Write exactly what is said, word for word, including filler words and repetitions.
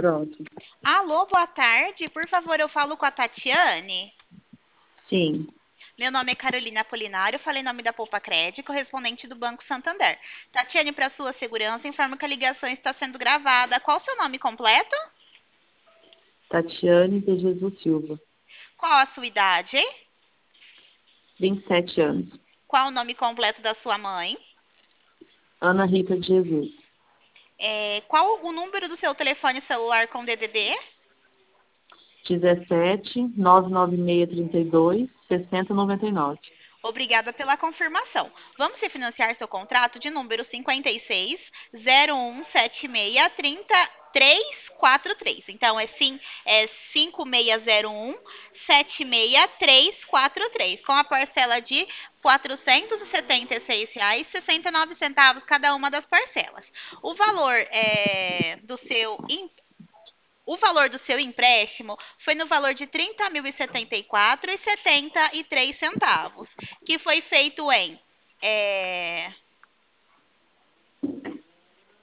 Pronto. Alô, boa tarde. Por favor, eu falo com a Tatiane. Sim. Meu nome é Carolina Apolinário, falei em nome da Poupa Cred, correspondente do Banco Santander. Tatiane, para sua segurança, informo que a ligação está sendo gravada. Qual o seu nome completo? Tatiane de Jesus Silva. Qual a sua idade? vinte e sete anos. Qual o nome completo da sua mãe? Ana Rita de Jesus. É, qual o número do seu telefone celular com D D D? dezessete, nove nove seis, trinta e dois, sessenta, noventa e nove. Obrigada pela confirmação. Vamos refinanciar seu contrato de número cinquenta e seis, zero um sete seis, trinta, três quatro três. Então, é, sim, é cinco seis zero um, sete seis três quatro três, com a parcela de quatrocentos e setenta e seis reais e sessenta e nove centavos cada uma das parcelas. O valor é, do seu o valor do seu empréstimo foi no valor de trinta mil e setenta e quatro reais e setenta e três centavos, que foi feito em é,